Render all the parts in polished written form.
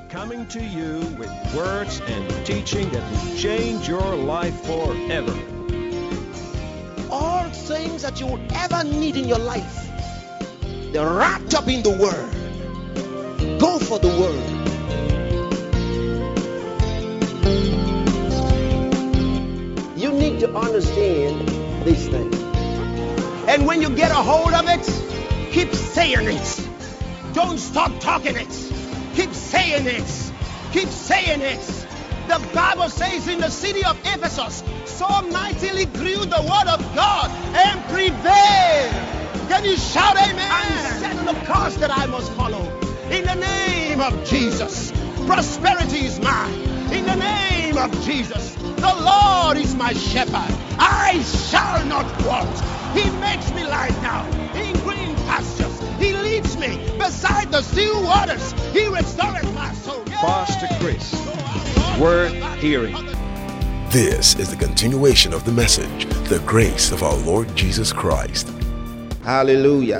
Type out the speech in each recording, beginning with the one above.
coming to you with words and teaching that will change your life forever. All things that you will ever need in your life, they're wrapped up in the Word. Go for the Word. You need to understand this thing. And when you get a hold of it, keep saying it. Don't stop talking it. Keep saying it. Keep saying it. The Bible says in the city of Ephesus, so mightily grew the word of God and prevailed. Can you shout amen? And set the course that I must follow. In the name of Jesus, prosperity is mine. In the name of Jesus, the Lord is my shepherd. I shall not want. He makes me lie down in green pastures. He leads me beside the still waters. He restoreth my soul. Pastor Chris, worth hearing. This is the continuation of the message, the grace of our Lord Jesus Christ. Hallelujah.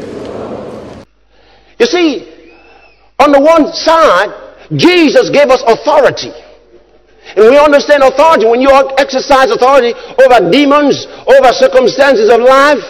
You see, on the one side, Jesus gave us authority. And we understand authority. When you exercise authority over demons, over circumstances of life,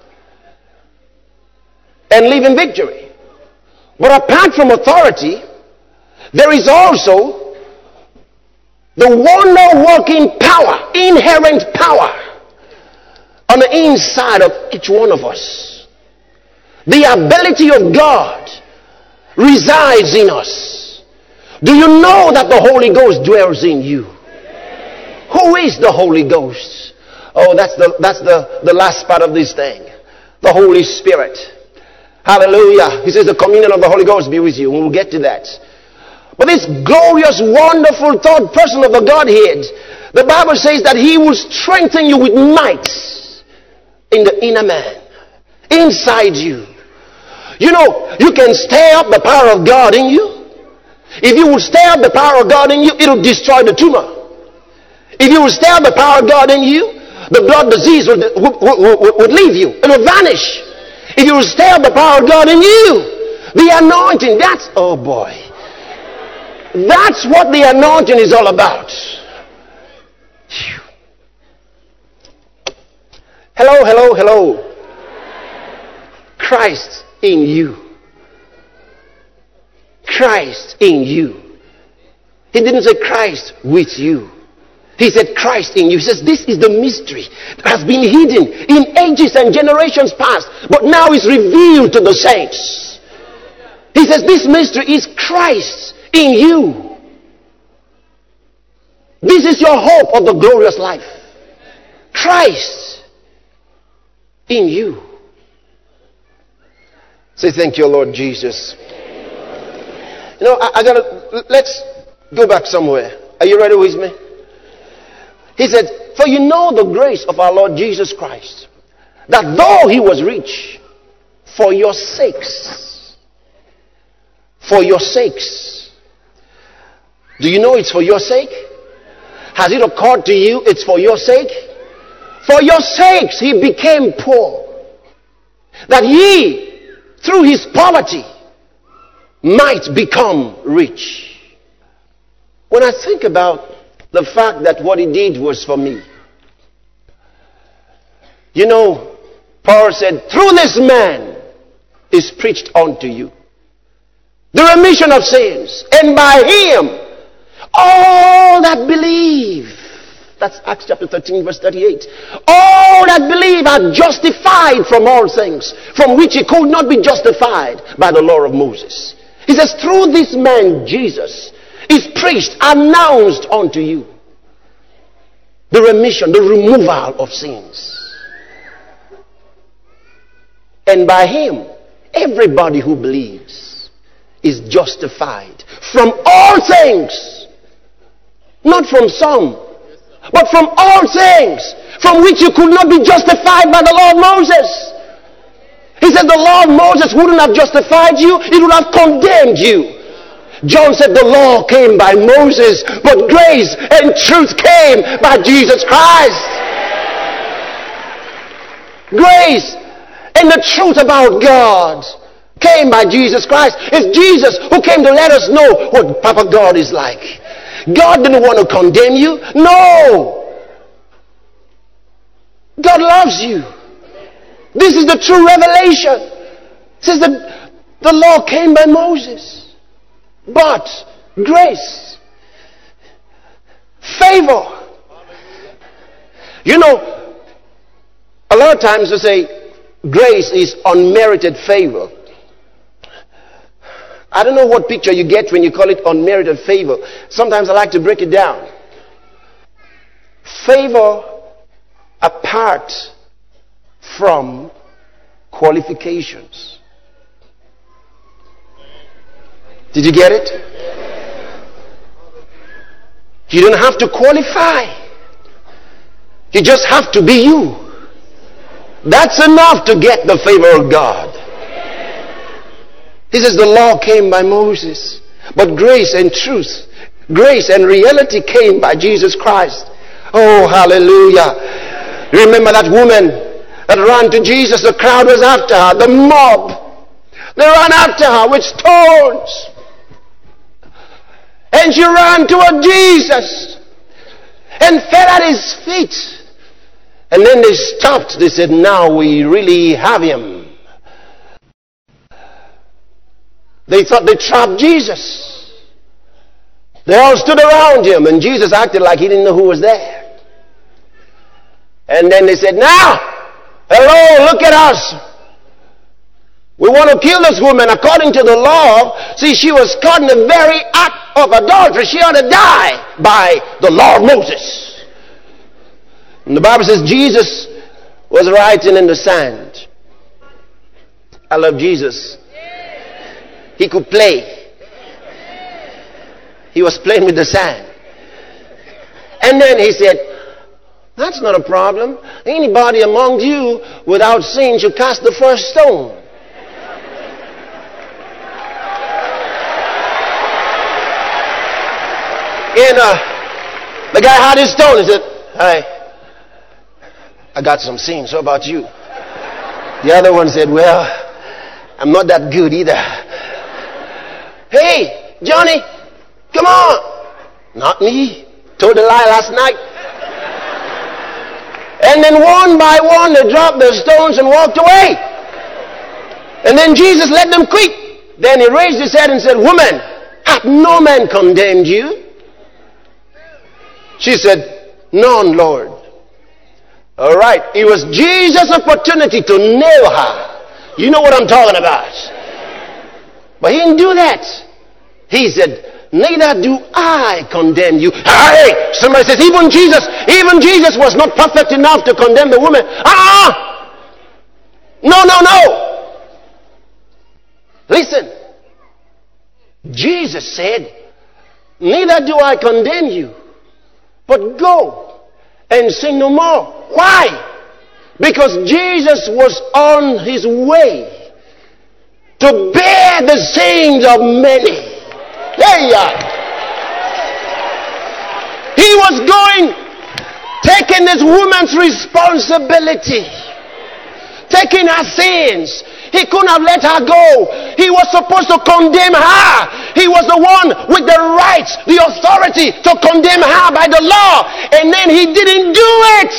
and live in victory. But apart from authority, there is also the wonder-working power, inherent power on the inside of each one of us. The ability of God resides in us. Do you know that the Holy Ghost dwells in you? Who is the Holy Ghost? Oh, that's the last part of this thing. The Holy Spirit. Hallelujah. He says the communion of the Holy Ghost be with you. We'll get to that. But this glorious, wonderful third person of the Godhead, the Bible says that he will strengthen you with might in the inner man, inside you. You know, you can stir up the power of God in you. If you will stir up the power of God in you, it will destroy the tumor. If you will stir up the power of God in you, the blood disease would leave you. It will vanish. If you will stir up the power of God in you, the anointing, that's, oh boy. That's what the anointing is all about. Hello, hello, hello. Christ in you. Christ in you. He didn't say Christ with you. He said Christ in you. He says this is the mystery that has been hidden in ages and generations past, but now is revealed to the saints. He says this mystery is Christ in you. This is your hope of the glorious life. Christ in you. Say thank you, Lord Jesus. You know, let's go back somewhere. Are you ready with me? He said, for you know the grace of our Lord Jesus Christ, that though he was rich, for your sakes. Do you know it's for your sake? Has it occurred to you it's for your sake? For your sakes he became poor, that ye, through his poverty, might become rich. When I think about the fact that what he did was for me. You know, Paul said, through this man is preached unto you the remission of sins, and by him all that believe. That's Acts chapter 13 verse 38. All that believe are justified from all things, from which he could not be justified by the law of Moses. He says, through this man Jesus is preached, announced unto you the remission, the removal of sins. And by him, everybody who believes is justified from all things. Not from some, but from all things, from which you could not be justified by the law of Moses. He said the law of Moses wouldn't have justified you, it would have condemned you. John said the law came by Moses, but grace and truth came by Jesus Christ. Grace and the truth about God came by Jesus Christ. It's Jesus who came to let us know what Papa God is like. God didn't want to condemn you. No. God loves you. This is the true revelation. It says that the law came by Moses. But grace, favor. You know, a lot of times they say grace is unmerited favor. I don't know what picture you get when you call it unmerited favor. Sometimes I like to break it down. Favor apart from qualifications. Did you get it? You don't have to qualify. You just have to be you. That's enough to get the favor of God. He says the law came by Moses, but grace and truth, grace and reality came by Jesus Christ. Oh, hallelujah. Remember that woman that ran to Jesus? The crowd was after her, the mob. They ran after her with stones. And she ran toward Jesus and fell at his feet. And then they stopped. They said, now we really have him. They thought they trapped Jesus. They all stood around him, and Jesus acted like he didn't know who was there. And then they said, now, hello, look at us. We want to kill this woman according to the law. See, she was caught in the very act of adultery. She ought to die by the law of Moses. And the Bible says Jesus was writing in the sand. I love Jesus. He could play. He was playing with the sand. And then he said, that's not a problem. Anybody among you without sin should cast the first stone. And the guy had his stone. He said, hey, I got some sin. So about you? The other one said, well, I'm not that good either. Hey, Johnny, come on. Not me. Told a lie last night. And then one by one they dropped their stones and walked away. And then Jesus let them quit. Then he raised his head and said, woman, hath no man condemned you? She said, none, Lord. All right. It was Jesus' opportunity to nail her. You know what I'm talking about. But he didn't do that. He said, neither do I condemn you. Hey, somebody says, even Jesus was not perfect enough to condemn the woman. No. Listen. Jesus said, neither do I condemn you, but go and sin no more. Why? Because Jesus was on his way to bear the sins of many. He was going, taking this woman's responsibility, taking her sins. He couldn't have let her go. He was supposed to condemn her. He was the one with the rights, the authority to condemn her by the law. And then he didn't do it.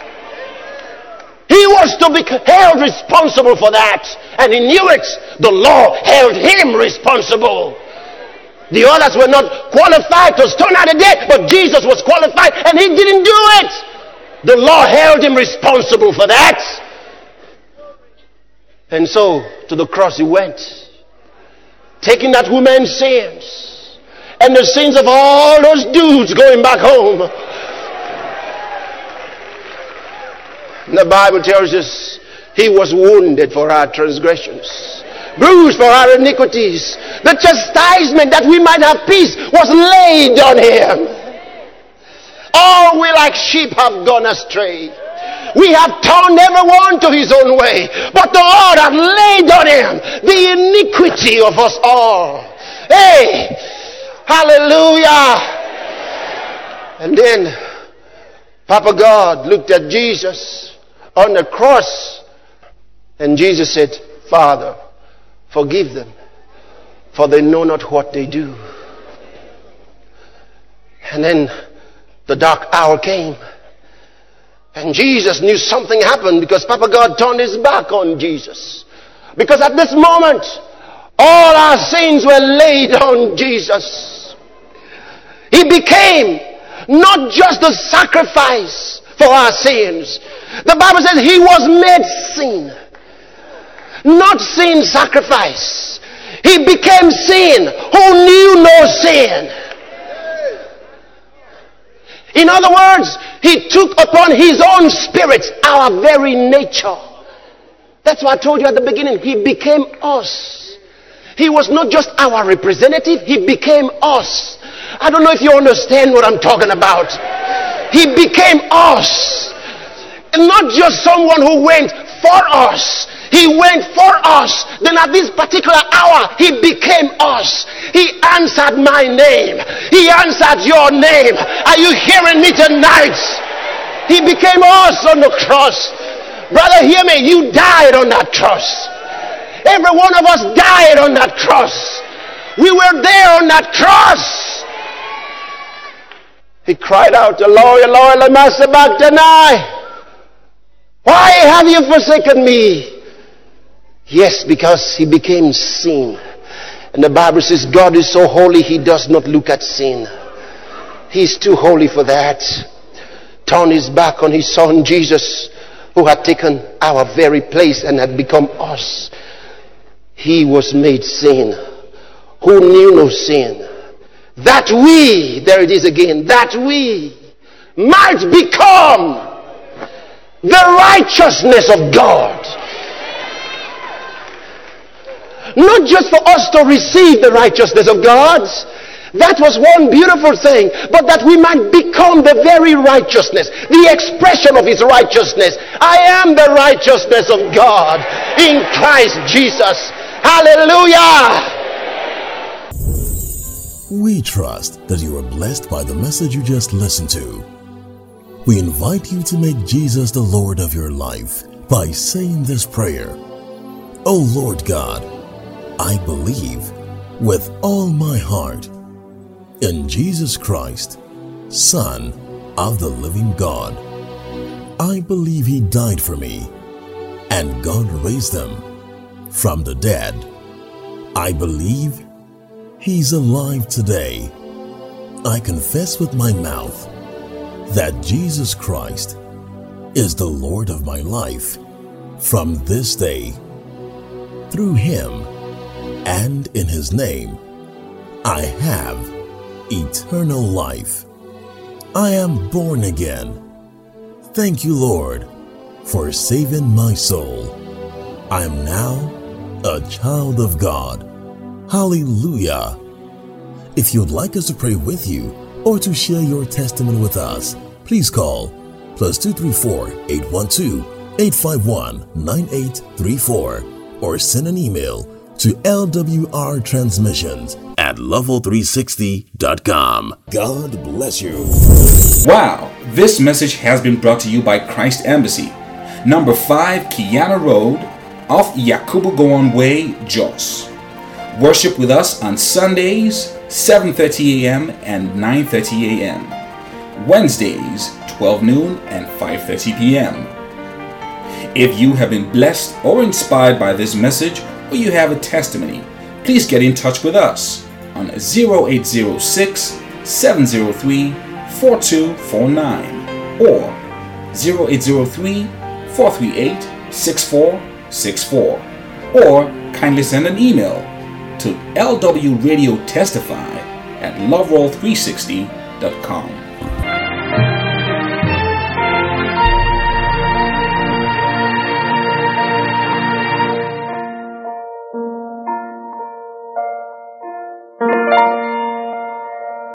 He was to be held responsible for that. And he knew it. The law held him responsible. The others were not qualified to stone her to death, but Jesus was qualified and he didn't do it. The law held him responsible for that. And so to the cross he went, taking that woman's sins and the sins of all those dudes going back home. And the Bible tells us he was wounded for our transgressions, bruised for our iniquities. The chastisement that we might have peace was laid on him. All we like sheep have gone astray. We have turned everyone to his own way, but the Lord hath laid on him the iniquity of us all. Hey, hallelujah. And then Papa God looked at Jesus on the cross, and Jesus said, Father, Forgive them, for they know not what they do. And then the dark hour came. And Jesus knew something happened because Papa God turned his back on Jesus. Because at this moment, all our sins were laid on Jesus. He became not just the sacrifice for our sins. The Bible says he was made sin. Not sin sacrifice. He became sin who knew no sin. In other words, he took upon his own spirit our very nature. That's why I told you at the beginning, he became us. He was not just our representative, he became us. I don't know if you understand what I'm talking about. He became us. And not just someone who went for us. He went for us. Then at this particular hour, he became us. He answered my name. He answered your name. Are you hearing me tonight? He became us on the cross. Brother, hear me. You died on that cross. Every one of us died on that cross. We were there on that cross. He cried out, Eloi, Eloi, lama sabachthani. Why have you forsaken me? Yes, because he became sin. And the Bible says God is so holy, he does not look at sin. He's too holy for that. Turned his back on his son Jesus, who had taken our very place and had become us. He was made sin, who knew no sin. That we, there it is again, that we might become the righteousness of God. Not just for us to receive the righteousness of God. That was one beautiful thing. But that we might become the very righteousness. The expression of his righteousness. I am the righteousness of God in Christ Jesus. Hallelujah. We trust that you are blessed by the message you just listened to. We invite you to make Jesus the Lord of your life by saying this prayer. O Lord God, I believe with all my heart in Jesus Christ, Son of the living God. I believe he died for me and God raised him from the dead. I believe he's alive today. I confess with my mouth that Jesus Christ is the Lord of my life from this day. Through him and in his name, I have eternal life. I am born again. Thank you, Lord, for saving my soul. I am now a child of God. Hallelujah. If you'd like us to pray with you or to share your testimony with us, please call +234 812 851 9834 or send an email to lwrtransmissions@level360.com. God bless you. Wow, this message has been brought to you by Christ Embassy, number 5 Kiana Road, off Yakubu Gowon Way, Jos. Worship with us on Sundays, 7:30 a.m. and 9:30 a.m. Wednesdays, 12 noon and 5:30 p.m. If you have been blessed or inspired by this message, or you have a testimony, please get in touch with us on 0806 703 4249 or 0803 438 6464, or kindly send an email to lwradiotestify@loveworld360.com.